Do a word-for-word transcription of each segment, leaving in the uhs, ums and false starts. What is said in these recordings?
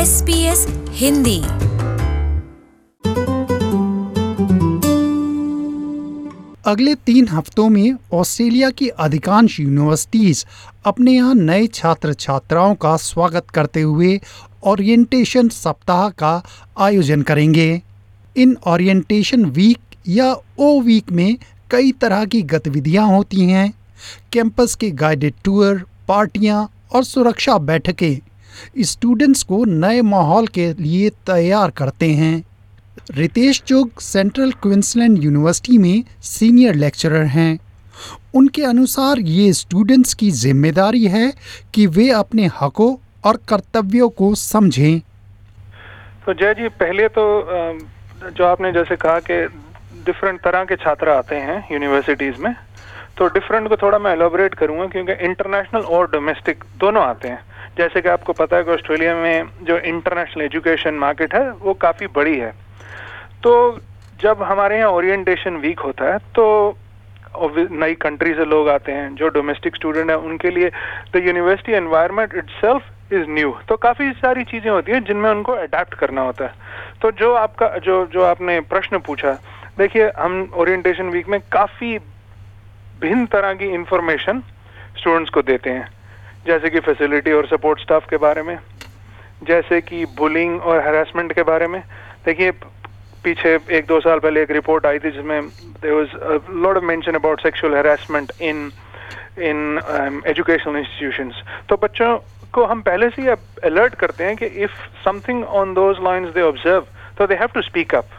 S B S Hindi. अगले तीन हफ्तों में ऑस्ट्रेलिया की अधिकांश यूनिवर्सिटीज अपने यहाँ नए छात्र छात्राओं का स्वागत करते हुए ओरिएंटेशन सप्ताह का आयोजन करेंगे। इन ओरिएंटेशन वीक या ओ वीक में कई तरह की गतिविधियां होती हैं। कैंपस के गाइडेड टूर, पार्टियां और सुरक्षा बैठकें स्टूडेंट्स को नए माहौल के लिए तैयार करते हैं। Ritesh Chugh central Queensland university में सीनियर लेक्चरर हैं। उनके अनुसार ये स्टूडेंट्स की जिम्मेदारी है कि वे अपने हकों और कर्तव्यों को समझें। तो जय जी, पहले तो जो आपने जैसे कहा कि डिफरेंट तरह के छात्र आते हैं यूनिवर्सिटीज़ में, तो डिफरेंट को थोड़ा मैं एलोबरेट करूंगा क्योंकि इंटरनेशनल और डोमेस्टिक दोनों आते हैं। जैसे कि आपको पता है कि ऑस्ट्रेलिया में जो इंटरनेशनल एजुकेशन मार्केट है वो काफ़ी बड़ी है। तो जब हमारे यहाँ ओरिएंटेशन वीक होता है तो नई कंट्री से लोग आते हैं। जो डोमेस्टिक स्टूडेंट है उनके लिए the university environment itself is new, तो काफ़ी सारी चीज़ें होती हैं जिनमें उनको अडेप्ट करना होता है। तो जो आपका जो जो आपने प्रश्न पूछा, देखिए हम ओरिएंटेशन वीक में काफ़ी भिन्न तरह की इंफॉर्मेशन स्टूडेंट्स को देते हैं, जैसे कि फैसिलिटी और सपोर्ट स्टाफ के बारे में, जैसे कि बुलिंग और हैरेसमेंट के बारे में। देखिए पीछे एक दो साल पहले एक रिपोर्ट आई थी जिसमें there was a lot of mention about sexual harassment in in educational institutions. तो बच्चों को हम पहले से ही अलर्ट करते हैं कि if something on those lines they observe तो they have to speak up.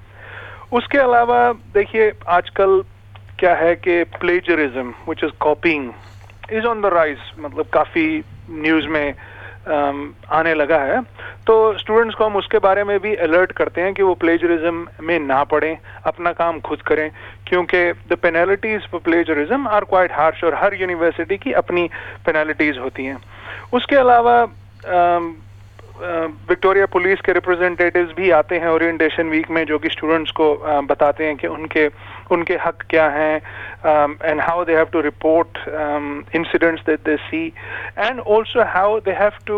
उसके अलावा देखिए आजकल क्या है कि plagiarism which is copying is on the rise, मतलब काफ़ी न्यूज़ में Um, आने लगा है। तो स्टूडेंट्स को हम उसके बारे में भी अलर्ट करते हैं कि वो प्लेजरिज्म में ना पड़ें, अपना काम खुद करें, क्योंकि the penalties for plagiarism are quite harsh और हर यूनिवर्सिटी की अपनी पेनल्टीज होती हैं। उसके अलावा विक्टोरिया पुलिस के रिप्रेजेंटेटिव्स भी आते हैं ओरिएंटेशन वीक में, जो कि स्टूडेंट्स को uh, बताते हैं कि उनके उनके हक क्या हैं and how they have to report incidents that they see, and also how they have to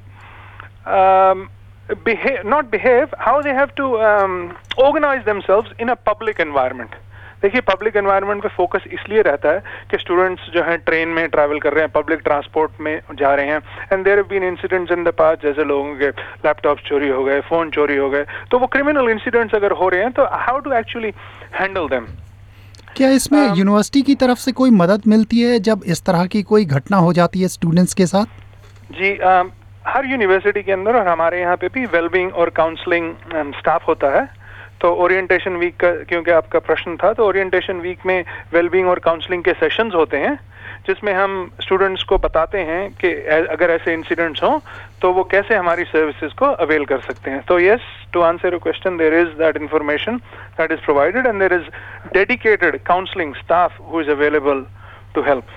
behave not behave how they have to um, organize themselves in a public environment. देखिए public environment पे focus इसलिए रहता है कि students जो हैं train में travel कर रहे हैं, पब्लिक ट्रांसपोर्ट में जा रहे हैं, and there have been incidents in the past, जैसे लोगों के लैपटॉप्स चोरी हो गए, फ़ोन चोरी हो गए। तो वो क्रिमिनल इंसिडेंट्स अगर हो रहे हैं तो how to actually handle them. क्या इसमें um, यूनिवर्सिटी की तरफ से कोई मदद मिलती है जब इस तरह की कोई घटना हो जाती है स्टूडेंट्स के साथ? जी, um, हर यूनिवर्सिटी के अंदर और हमारे यहाँ पे भी वेलबींग और काउंसलिंग स्टाफ होता है। तो ओरिएंटेशन वीक का क्योंकि आपका प्रश्न था, तो ओरिएंटेशन वीक में वेलबींग और काउंसलिंग के सेशंस होते हैं जिसमें हम स्टूडेंट्स को बताते हैं कि अगर ऐसे इंसिडेंट्स हों तो वो कैसे हमारी सर्विसेज को अवेल कर सकते हैं। तो yes, to answer your question, there is that information that is provided and there is dedicated counselling staff who is available to help.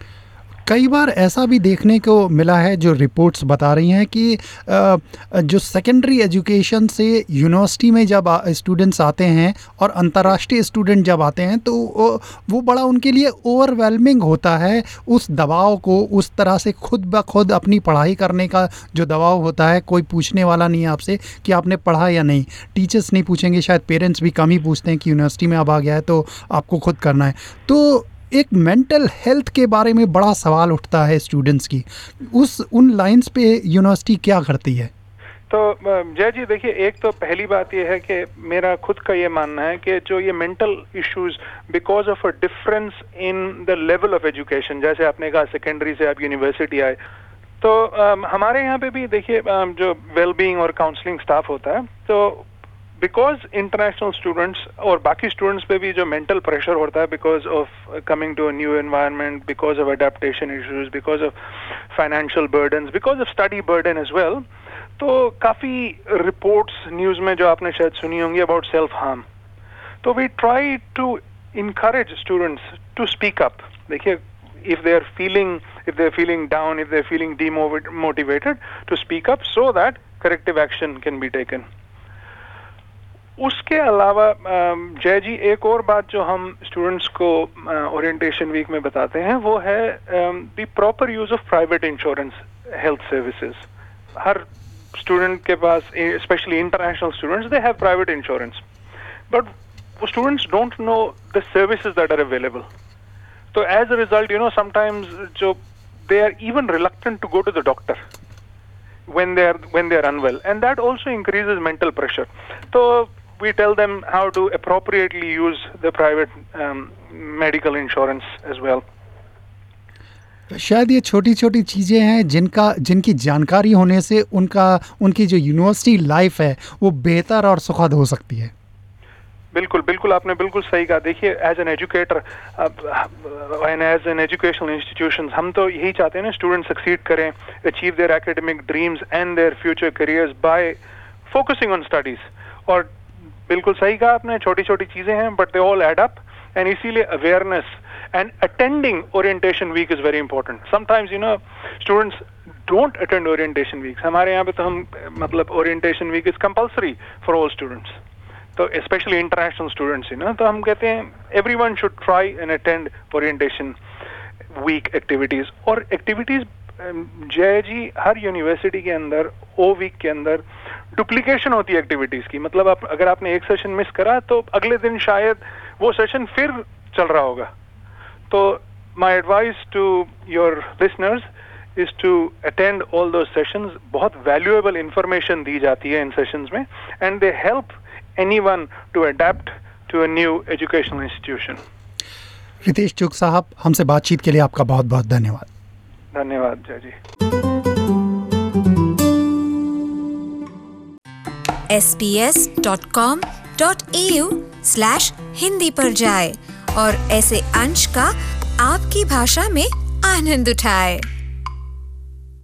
कई बार ऐसा भी देखने को मिला है, जो रिपोर्ट्स बता रही हैं कि जो सेकेंडरी एजुकेशन से यूनिवर्सिटी में जब स्टूडेंट्स आते हैं और अंतर्राष्ट्रीय स्टूडेंट जब आते हैं तो वो बड़ा उनके लिए ओवरवेलमिंग होता है। उस दबाव को, उस तरह से खुद ब खुद अपनी पढ़ाई करने का जो दबाव होता है, कोई पूछने वाला नहीं है आपसे कि आपने पढ़ा या नहीं। टीचर्स नहीं पूछेंगे, शायद पेरेंट्स भी कम ही पूछते हैं कि यूनिवर्सिटी में अब आ गया है तो आपको खुद करना है। तो एक मेंटल हेल्थ के बारे में बड़ा सवाल उठता है स्टूडेंट्स की, उस उन लाइंस पे यूनिवर्सिटी क्या करती है? तो जय जी, देखिए एक तो पहली बात यह है कि मेरा खुद का ये मानना है कि जो ये mental issues because of a difference in the level of education, जैसे आपने कहा सेकेंडरी से आप यूनिवर्सिटी आए, तो um, हमारे यहाँ पे भी देखिए um, जो वेलबींग और काउंसलिंग स्टाफ होता है, तो बिकॉज इंटरनेशनल स्टूडेंट्स और बाकी स्टूडेंट्स पे भी जो मेंटल प्रेशर होता है because of coming to a new environment, because of adaptation issues, because of financial burdens, because of study burden as well, तो काफ़ी रिपोर्ट्स न्यूज़ में जो आपने शायद सुनी होंगी अबाउट सेल्फ हार्म। तो we try to encourage students to speak up. देखिए if they are feeling if they are feeling down, if they are feeling demotivated, to speak up so that corrective action can be taken. उसके अलावा जय जी, एक और बात जो हम students को ओरिएंटेशन वीक में बताते हैं वो है the proper use of private insurance health services. हर स्टूडेंट के पास, specially international students, they have private insurance, but students don't know the services that are available. तो as a result, you know, sometimes जो they are even reluctant to go to the doctor when they are when they are unwell, and that also increases mental pressure. So we tell them how to appropriately use the private um, medical insurance as well. शायद ये छोटी छोटी चीज़ें हैं जिनका जिनकी जानकारी होने से उनका उनकी जो यूनिवर्सिटी लाइफ है वो बेहतर और सुखद हो सकती है. बिल्कुल बिल्कुल आपने बिल्कुल सही कहा. देखिए, as an educator and as an educational institutions, हम तो यही चाहते हैं ना, स्टूडेंट सक्सीड करें, achieve their academic dreams and their future careers by focusing on studies. और बिल्कुल सही कहा आपने, छोटी छोटी चीज़ें हैं but they all add up, and इसीलिए awareness and attending orientation week is very important. Sometimes, you know, students don't attend orientation weeks. हमारे यहाँ पे तो हम मतलब orientation week is compulsory for all students. तो especially international students, you know, तो हम कहते हैं everyone should try and attend orientation week activities. और activities जय जी हर यूनिवर्सिटी के अंदर ओ वीक के अंदर डुप्लीकेशन होती है एक्टिविटीज की. मतलब आप अगर आपने एक सेशन मिस करा तो अगले दिन शायद वो सेशन फिर चल रहा होगा. So my advice to your listeners is to attend all those sessions. बहुत valuable information दी जाती है इन sessions में, and they help anyone to adapt to a new educational institution. Ritesh चुग साहब, हमसे बातचीत के लिए आपका बहुत बहुत धन्यवाद. धन्यवाद Jai ji. S P S dot com dot A U slash Hindi पर जाए और ऐसे अंश का आपकी भाषा में आनंद उठाए.